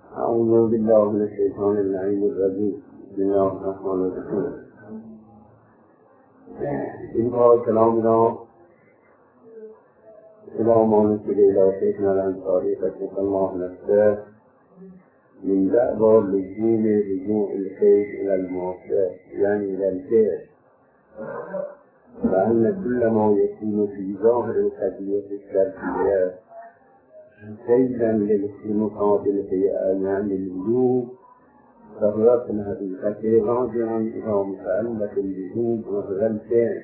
اعوذ بالله من الشیطان اللعین الرجیم. بسم الله الرحمن الرحیم. این بار کلامی را الامانه الى شیخنا الانصاری قدس الله نفسه من دعوى لزوم رجوع الخير الى المعصية يعني الى الخير، وأن كل ما يكون في ظاهر القضية الشرعية سيدا للمقابل في أعمال الوجوب فهو في الحقيقة راجعا إلى متعلق الوجوب وهو الفعل.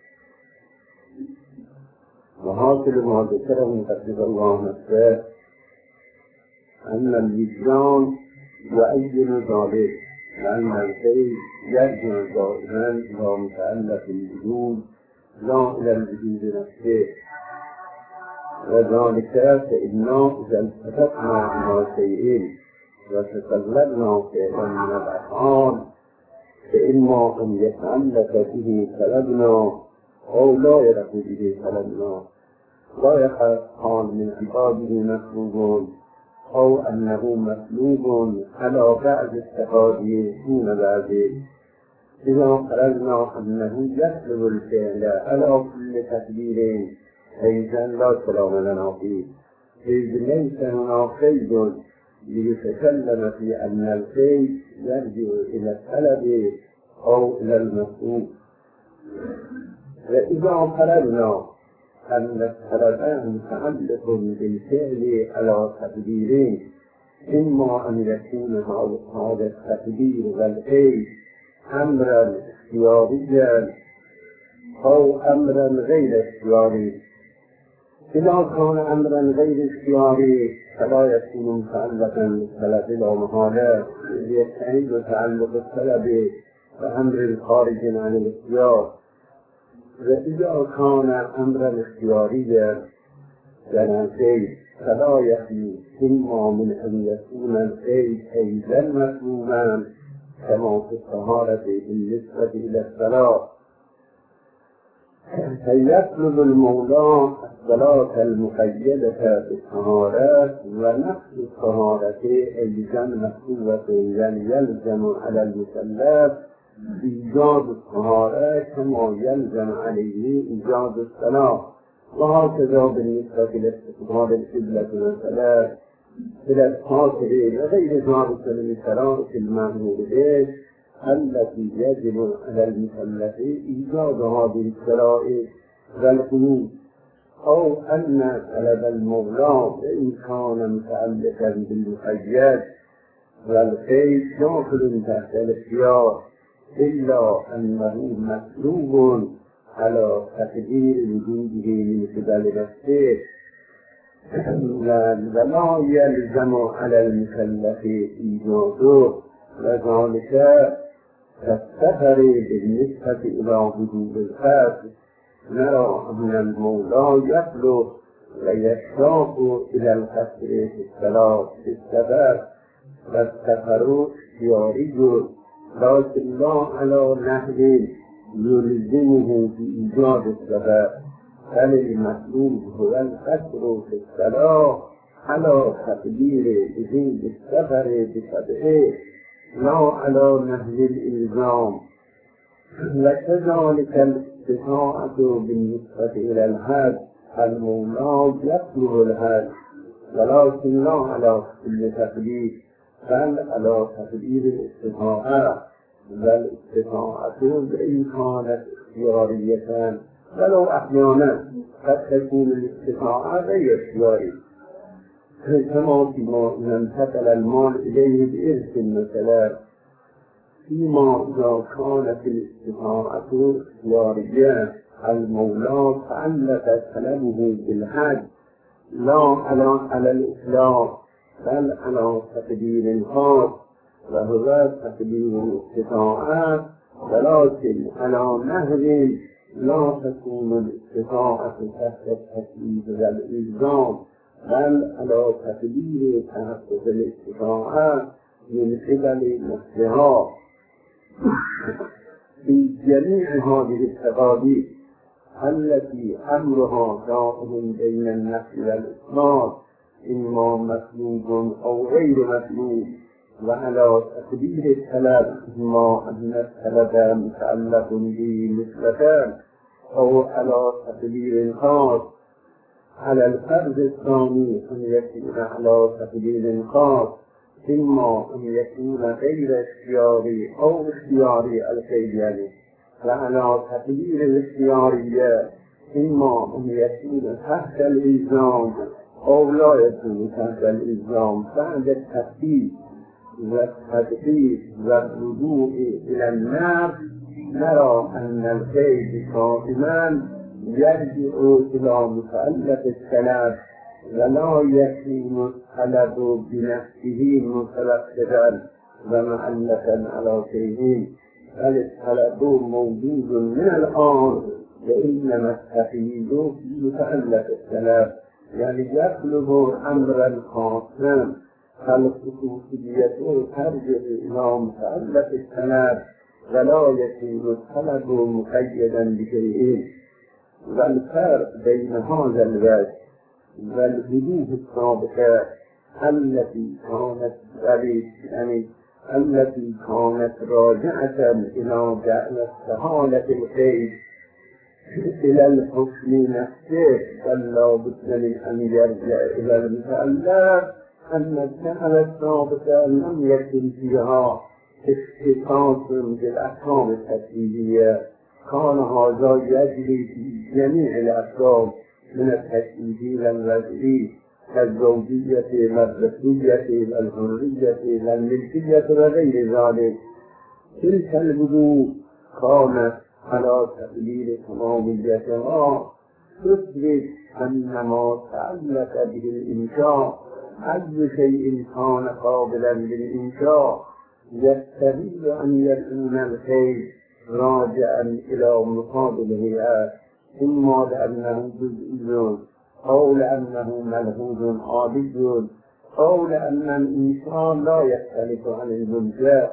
وحاصل ما ذكره قدس الله نفسه أن الوجدان يؤين ذلك، لأن الخير يرجع دائما إلى متعلق الوجود لا إلى الوجود نفسه، وذلك فإنا إذا التفتنا إلى شيئين وتسللنا فعلا من الأفعال فإما أن يتعلق به طلبنا أو لا يلق به طلبنا، لا يخاف حال من عباده مطلوب أو أنه مطلوب على بعض التقاضي دون بعضه. إذا قررنا أنه يطلب الفعل على كل تقدير فإذا لا كلام لنا فيه، إذ ليس هناك قيد ليتكلم في أن القيد يرجع إلى الطلب أو إلى المطلوب. وإذا قررنا أن الطلب متعلق بالفعل على تقديرين، إما أن يكون هذا التقدير والقيد أمرا اختياريا أو أمرا غير اختياري. إذا كان أمرا غير اختياري فلا يكون متعلقا بالطلب لا محالة، إذ يستحيل تعلق الطلب بأمر خارج عن الاختيار. وإذا كان أمرا اختياريا كالقيد فلا يخلو إما من أن يكون القيد أيضا مطلوبا كما في الطهارة بالنسبة إلى الصلاة، فيطلب المولى الصلاة المقيدة بالطهارة، ونفس الطهارة أيضا مطلوبة، يعني يلزم على المكلف إيجاد الطهارة كما يلزم عليه إيجاد الصلاة. وهكذا بالنسبة لاستقبال القبلة مثلا إلى القاصرين وغير ذلك من الشرائط المأمور به التي يجب على المكلف إيجاد هذه الشرائط والقيود، أو أن طلب المولى إن كان متعلقا بالمقيد والقيد داخل تحت الاختيار، إلا أنه مطلوب على تقدير وجوده من قبل نفسه، ولا يلزم على المكلف إيجاده. وذلك كالسفر بالنسبة إلى وجود القصد، نرى أن المولى يطلب ويشتاق إلى القصر في الصلاة في السفر، والسفر اختياري لكن لا على نحو يلزمه بإيجاد السفر، بل المطلوب هو القصر في الصلاة على تقدير وجود السفر بطبعه لا على نحو الإلزام. وكذلك الاستطاعة بالنسبة إلى الحج، المولى يطلب الحج ولكن لا على كل تقدير بل على تقدير الاستطاعة، والاستطاعة إن كانت اختيارية ولو أحيانا قد تكون الاستطاعة غير اختيارية، كما فيما انتقل المال إليه بإرث مثلا، فيما إذا كانت الاستطاعة اختيارية المولى تعلق طلبه بالحج لا على الإطلاق بل على تقدير خاص وهو تقدير الاستطاعة، ولكن على نحو لا تكون الاستطاعة تحت التكليف والإلزام بل على تقدير تحقق الاستطاعة من قبل نفسها. في جميع هذه التقادير التي أمرها دائم بين النفس والإثبات إما مطلوب أو غير مطلوب، وعلى تقدير الطلب إما أن الطلب متعلق بمثلتان أو على تقدير خاص. على الفرض الثاني أن يكون على تقدير خاص، إما أن يكون غير اختياري أو اختياري الخيري، وعلى تقدير الاختيارية إما أن يكون تحت الإلزام أو لا يكون تحت الإلزام. بعد التفكير والتدقيق والرجوع إلى النفس نرى أن الخير قائما يرجع إلى متألف السلام، ولا يكون الطلب بنفسه مترتبا ومعلقا على شيء، بل الطلب موجود من الآن، وإنما التقييد في متألف السلام، يعني يطلب أمرا خاصا، فالخصوصية ترجع إلى متألف السلام، ولا يكون الطلب مقيدا بشيء. والفرق بين هذا الوجه والوجوه السابقة التي كانت راجعة إلى استحالة الخير إلى الحكم نفسه، فلا بد من أن يرجع إلى المتألف أن السنة السابقة لم يكن فيها اختصاص بالأحكام التكليفية، كان هذا يجري في جميع الأحكام من التكليف إلى الوضعي كالزوجية والرسولية والحرية والملكية وغير ذلك. تلك الوجوه كانت على تقدير تماميتها، تثبت أن ما تعلق به الإنشاء أي شيء كان قابلا للإنشاء يستحيل أن يكون الخير راجعا إلى مقابله، إما لأنه جزئي أو لأنه ملحوظ عادي أو لأن الإنسان لا يختلف عن المنشأ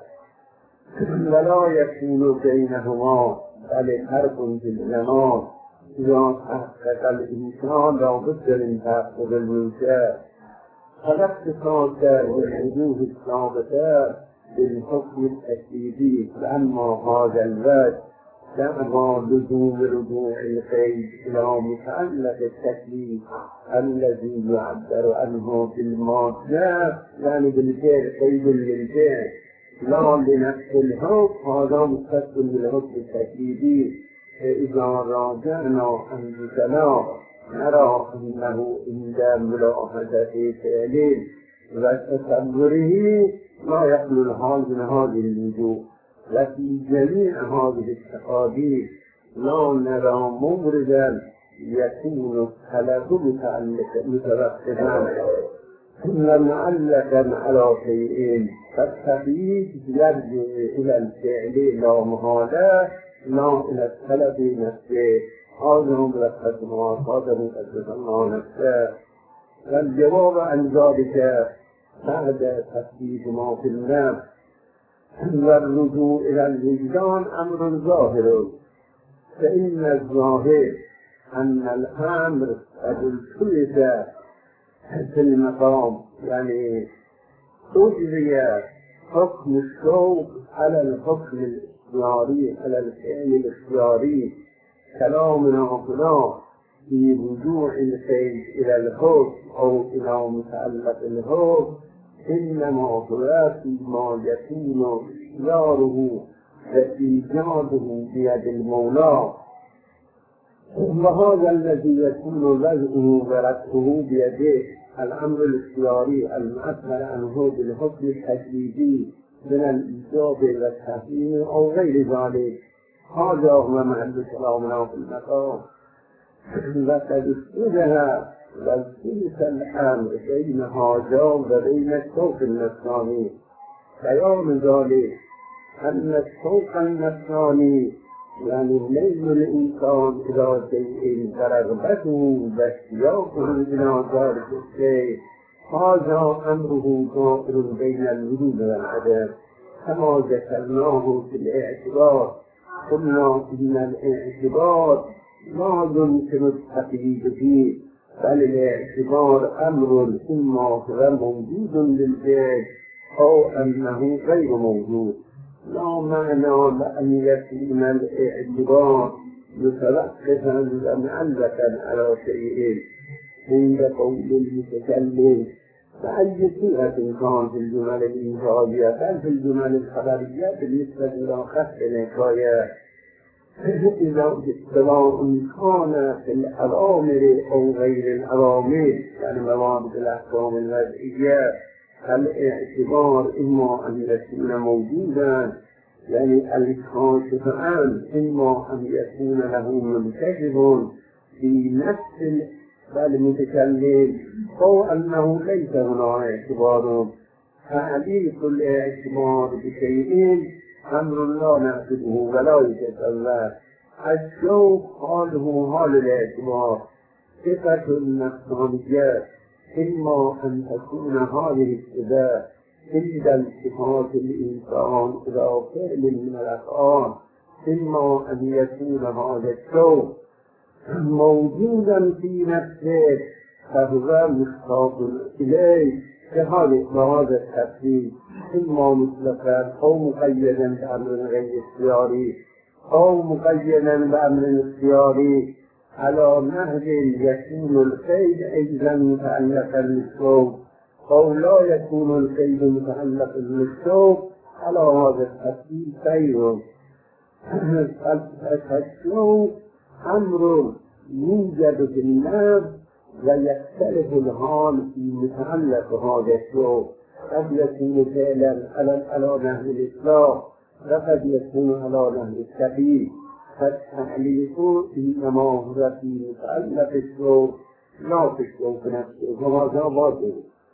ولا يكون بينهما بل فرق في الزمان. إذا تحقق الإنسان لا بد من تحقق المنشأ، فالاختصاص بالوجوه السابقة بالحكم التكليفي، أما هذا الوجه دعوى لزوم رجوع الخير إلى متعلق التكليف الذي يعبر عنه بالمادة، يعني بالفعل خير للفعل لا لنفس الحكم، هذا مختص بالحكم التكليفي. إذا راجعنا أنفسنا نرى أنه عند ملاحظة فعله وتصوره لا يخلو الحال من هذه الوجوه، وفي جميع هذه التقادير لا نرى موردا يكون الطلب مترتبا إلا معلقا على شيئين، فالتقييد يرجع إلى الفعل لا محالة لا إلى الطلب نفسه. هذا ملخص ما قاله الله نفسه. والجواب عن ذلك بعد تثبيت ما في النفس والرجوع إلى الوجدان أمر ظاهر، فإن الظاهر أن الأمر قد التفت في المقام، يعني أجري حكم الشوق على الحكم الاختياري على الفعل الاختياري. كلامنا هنا في رجوع الخير إلى الحكم أو إلى متعلق الحكم إنما هو فيما يكون اختياره وإيجاده بيد المولى، وهذا الذي يكون وضعه ورثه بيده الأمر الاختياري المعبر عنه بالحكم التكليفي من الإيجاب والتحريم أو غير ذلك. هذا هو محل كلامنا في المقام. وقد استدل وابتلس الأمر بين هذا وبين الشوق النفساني. بيان ذلك أن الشوق النفساني يعني ميل الإنسان إلى شيء ورغبته واشتياقه إلى ذلك الشيء، هذا أمره دائر بين الوجود والعدم، كما ذكرناه في الاعتبار. قلنا إن الاعتبار لا يمكن التقييد فيه، بل الاعتبار أمر إما هو موجود للذات أو أنه غير موجود. لا معنى لأن يكون الاعتبار متوقفا ومعلقا على شيئين عند قول المتكلم فأي صيغة كان في الجمل الإنشائية بل في الجمل الخبرية بالنسبة إلى خط الحكاية إذا سواء كان في الأوامر أو غير الأوامر يعني مواد الأحكام الوضعية الاعتبار إما أن يكون موجودا يعني الكاشف عنه إما أن يكون له منتجب في نفس المتكلم أو أنه ليس هناك اعتبار. تعليق الاعتبار بشيء أمر لا نعبده ولا يتسلى. الشوق حاله حال الاعتبار صفة النفسانية إما أن تكون هذه الصفات عند التفات الإنسان إلى فعل من الأفعال إما أن يكون هذا الشوق موجودا في نفسه فهو مشتاق إليه بهذا التفسير إما مطلقا أو مقيدا بأمر غير اختياري أو مقيدا بأمر اختياري على نهج يكون القيد أيضا متعلقا بالشوق أو لا يكون القيد متعلقا بالشوق على هذا التفسير خير. الشوق أمر يوجد في النفس ويختلف الحال في متعلق هذا الشوق قد يكون فعلا على نهج الإطلاق وقد يكون على نهج التقييد فالتعليق إنما هو في متعلق الشوق لا في الشوق نفسه وهذا واضح.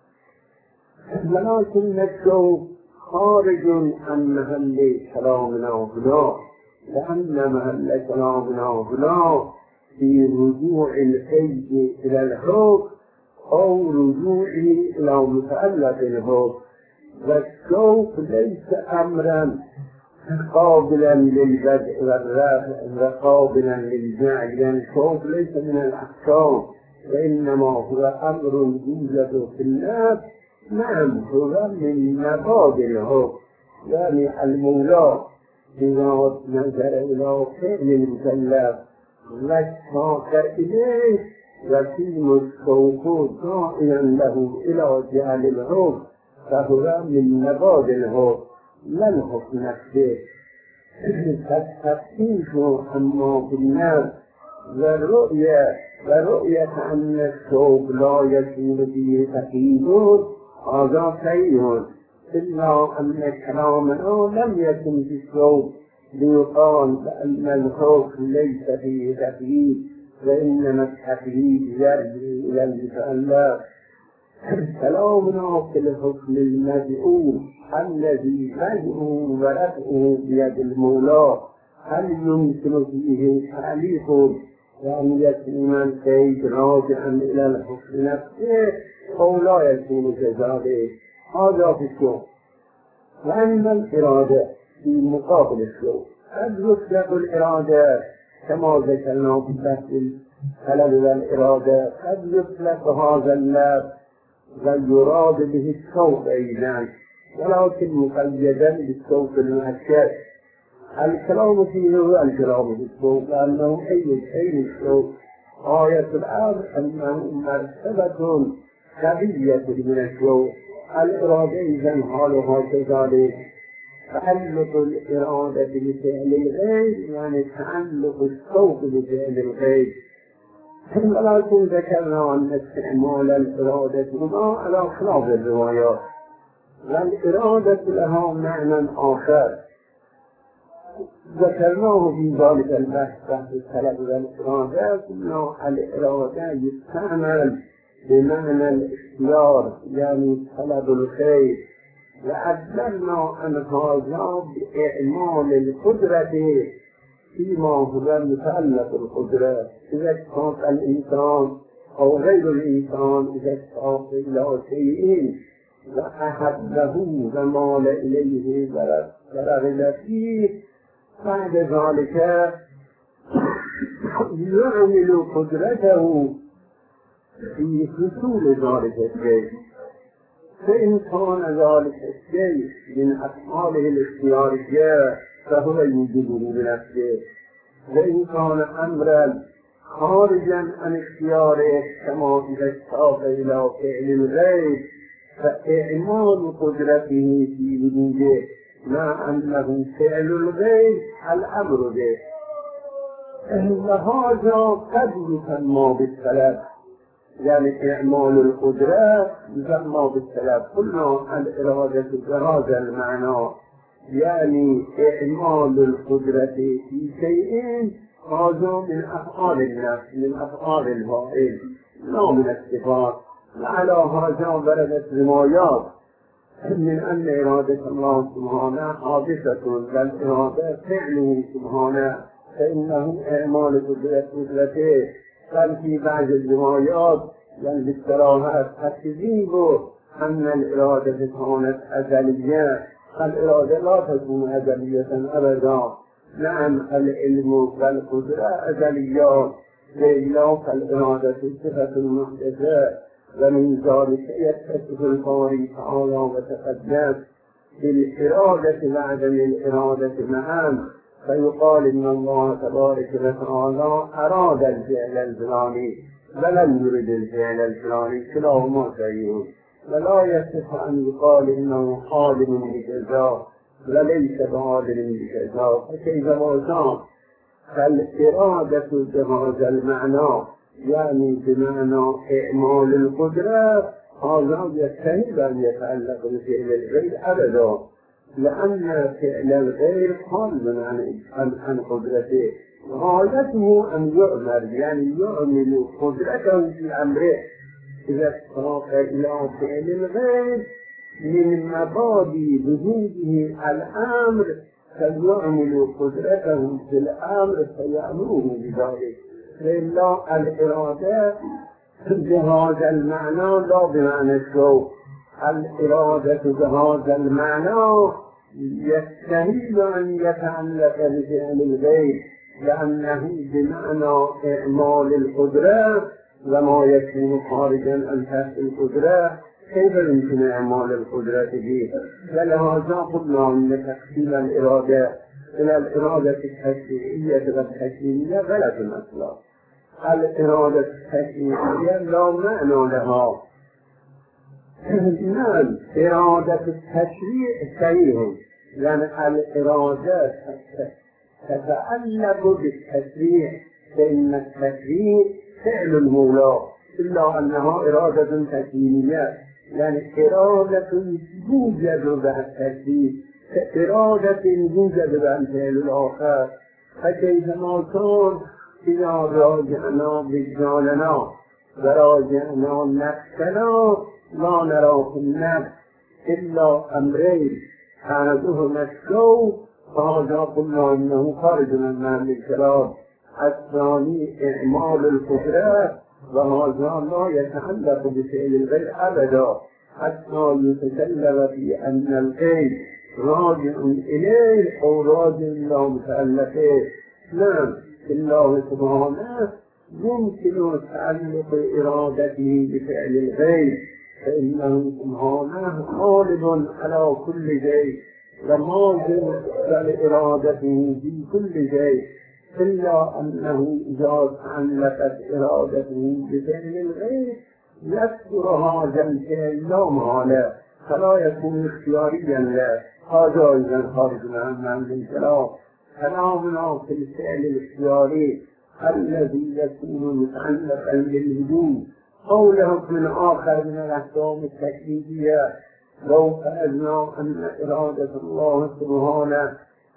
ولكن الشوق خارج عن محل كلامنا هنا لأن محل كلامنا هنا في رجوع القيد إلى الحكم أو رجوعه إلى متعلق الحكم والشوق ليس أمرا قابلا للبدء والرفع وقابلا للجعل يعني الشوق ليس من الأحكام وإنما هو أمر يوجد في النفس. نعم هو من مبادئ الحكم يعني المولى إذا نظر إلى فعل المكلف واشتاق إليه يكون الشوق داعيا له إلى جعل الحكم فهو من مبادئ الحكم لا الحكم نفسه. فالتفتيش أما في النفس ورؤية أن الشوق لا يكون فيه تقييد هذا شيء إلا أن كلامنا لم يكن في الشوق ليقال بأن الحكم ليس فيه تقييد وإنما التقييد يرجع إلى المتألف. كلامنا في الحكم المدعو الذي بدءه ورفعه بيد المولى هل يمكن فيه تعليق وأن يكون القيد راجعا إلى الحكم نفسه أو لا يكون كذلك؟ هذا في الشوق. وأما الإرادة في مقابل الشوق قد يطلق الإرادة كما ذكرنا في بحث الخلل والإرادة قد يطلق هذا اللفظ ويراد به الشوق أيضا ولكن مقيدا بالشوق المؤكد. الكلام فيه هو الكلام بالشوق لأنه أي الشوق آية الأمر أنه مرتبة قوية من الشوق. الإرادة إذن حالها كذلك تعلق الإرادة بفعل الغير يعني تعلق الشوق بفعل الغير. ولكن ذكرنا أن استعمال الإرادة هنا على خلاف الروايات والإرادة لها معنى آخر ذكرناه في ذلك البحث بحث الطلب والإرادة أن الإرادة يستعمل بمعنى الاختيار يعني طلب الخير وأدلنا عن هذا بإعمال القدرة فيما هو متعلق القدرة إذا اشتاق الإنسان أو غير الإنسان إذا اشتاق إلى شيء وأحبه ومال إليه ورغب فيه بعد ذلك يعمل قدرته في حصول ذلك الشيء، فإن كان ذلك الشيء من أفعاله الاختيارية فهو يوجبه بنفسه، وإن كان أمرا خارجا عن اختياره كما إذا اشتاق إلى فعل الغير فإعمال قدرته في وجوده مع أنه فعل الغير الأمر به، وهذا قد يسمى بالسلب، يعني إعمال القدرة يسمى بالسلب. قلنا الإرادة بهذا المعنى يعني إعمال القدرة في شيء هذا من أفعال النفس، من أفعال الفاعل لا من الصفات. وعلى هذا وردت روايات من أن إرادة الله سبحانه حادثة، والإرادة فعله سبحانه فإنه إعمال قدرته. بل في بعض الروايات يعني بالصراحة تكذيب أن الإرادة كانت أزلية، الإرادة لا تكون أزلية أبدا. نعم العلم والقدرة أزليات، وإلا فالإرادة صفة محدثة، ومن ذلك يتصف الباري تعالى وتقدس بالإرادة وعدم الإرادة معا، فيقال إن الله تبارك وتعالى أراد الفعل الفلاني ولم يرد الفعل الفلاني، كلاهما سيئون. ولا يصح أن يقال إنه قادم بجزاء وليس قادم بجزاء، فكيف وزان؟ فالإرادة بهذا المعنى يعني بمعنى إعمال القدرة هذا يستحيل أن يتعلق بفعل الغير أبدا، لأن فعل الغير خارج عن قدرته، غايته أن يؤمر يعني يعمل قدرته في أمره. إذا اشتاق إلى فعل الغير من مبادئ وجوده الأمر فيعمل قدرته في الأمر فيأمره بذلك، وإلا الإرادة بهذا المعنى لا بمعنى الشوق. الإرادة بهذا المعنى يستحيل أن يتعلق بفعل الغير، لأنه بمعنى إعمال القدرة، وما يكون خارجا عن تحت القدرة كيف يمكن إعمال القدرة به؟ ولهذا قلنا أن تقسيم الإرادة إلى الإرادة التشريعية والتكوينية غلط أصلا. الإرادة التشريعية لا معنى لها. نعم إرادة التشريع صحيح، لأن الإرادة تتعلق بالتشريع، فإن التشريع فعل المولى، إلا أنها إرادة تكوينية، يعني إرادة يوجد بها التشريع كإرادة يوجد بها الفعل الآخر. فكيفما كان إذا راجعنا رجالنا وراجعنا نفسنا لا نرى في النفس إلا أمرين، أحدهما الشوق فهذا قلنا إنه خارج من معنى الكلام، الثاني إعمال القدرة وهذا لا يتعلق بفعل الغير أبدا، حتى يتكلم في أن الغير راجع إليه أو راجع لا متعلقه. نعم الله سبحانه يمكن تعلق إرادته بفعل الغير، فإنه سبحانه غالب على كل شيء وماضٍ لإرادته في كل شيء، إلا أنه إذا تعلقت إرادته بفعل الغير يكثر هذا الفعل لا محالة، فلا يكون اختياريا له. هذا إذا خرجنا عن الكلام كلامنا في الفعل الاختياري الذي يكون متعلقا بالوجود أو له من آخر من الأحكام التكليفية. لو فرضنا أن إرادة الله سبحانه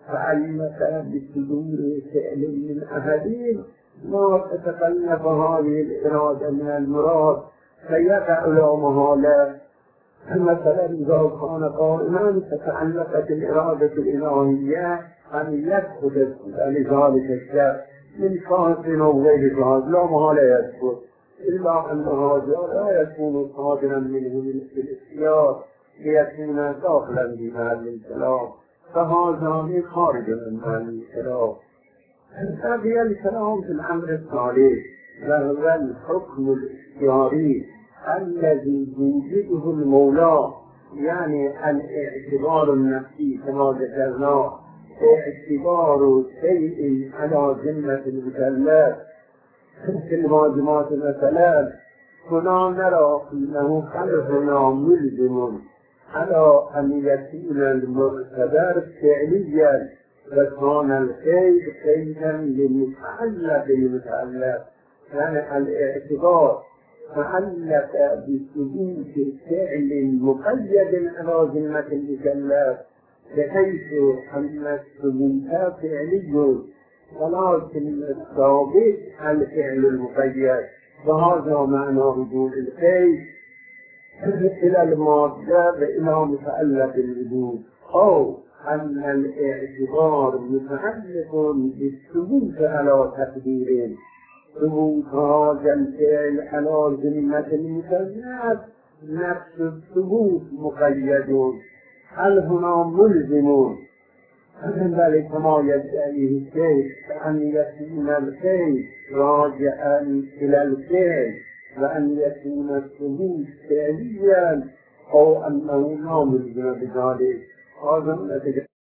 تعلق بصدور فعل من أحدين ما تتكلف هذه الإرادة من المراد فيقع لا محالة. مثلا إذا كان قائما فتعلقت الإرادة الإلهية أن يسقط لذلك الشيء من كافر أو غير كافر لا محالة يسقط، إلا أن هذا لا يكون قادرا منه بالاختيار ليكون داخلا في محل الكلام، فهذا خارج من محل الكلام. بقي الكلام في الأمر الثالث وهو الحكم الاختياري الذي يوجده المولى، يعني الاعتبار النفسي كما ذكرنا اعتبار شيء على ذمة المكلف في الواجبات مثلا، هنا نرى أنه هنا ملزم على أن يكون المقتدر فعليا، وكان الخير خيرا للمتعلق بالمتعلق، يعني الاعتبار تعلق بثبوت فعل مقيد على ذمة المكلف، بحيث أن الثبوت فعلي ولكن الثابت الفعل المقيد، وهذا معنى رجوع الخير إلى المادة وإلى متعلق الوجود، أو أن الاعتبار متعلق بالثبوت على تقدير، ثبوت هذا الفعل على ذمة المكلف نفس الثبوت مقيد، هل هنا ملزم ذلك ما يدعيه الشيخ أن يكون الخير راجعا إلى الفعل، وأن يكون الثبوت فعليا، أو أنه لا ملزم بذلك. هذا